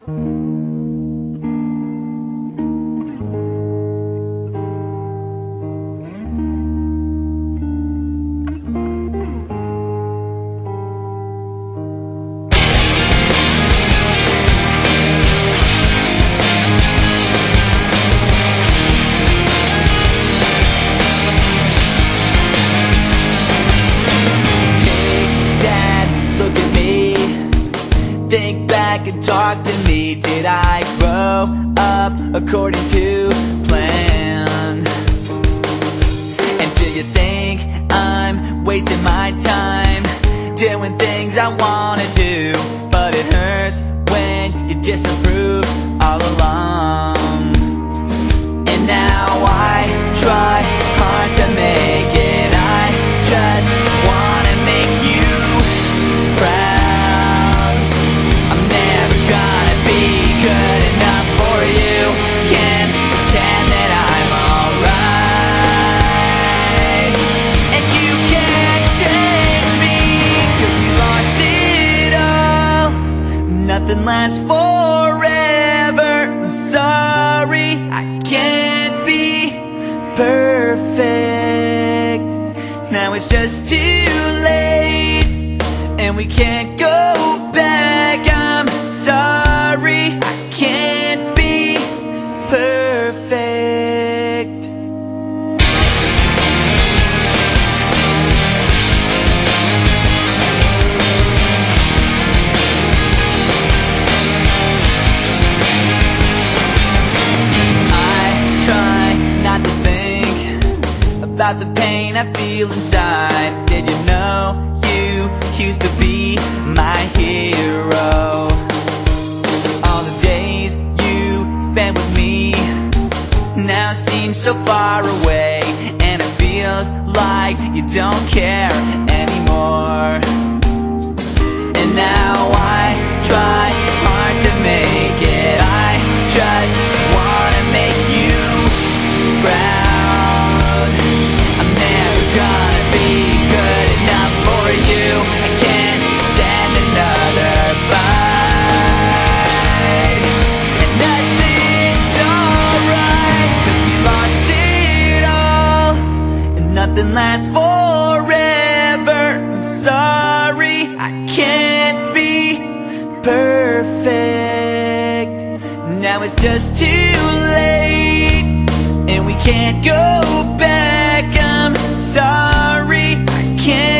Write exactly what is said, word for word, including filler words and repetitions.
Think back and talk to me. Did I grow up according to plan? And do you think I'm wasting my time doing things I wanna do? But it hurts when you disapprove all along. And now I try hard to make it. I just wanna make you proud. Good enough for you. Can't pretend that I'm alright. And you can't change me, 'cause we lost it all. Nothing lasts forever. I'm sorry, I can't be perfect. Now it's just too late, and we can't go back. I'm sorry, I can't be perfect. I try not to think about the pain I feel inside. Did you know you used to be my hero? Spent with me now seems so far away, and it feels like you don't care anymore. And now I try hard to make it. I just wanna make you proud. I'm never gonna be good enough for you. I can't stand another fight. And nothing's alright, 'cause we lost it all. And nothing lasts forever. I'm sorry, I can't be perfect. Now it's just too late, and we can't go back. I'm sorry, I can't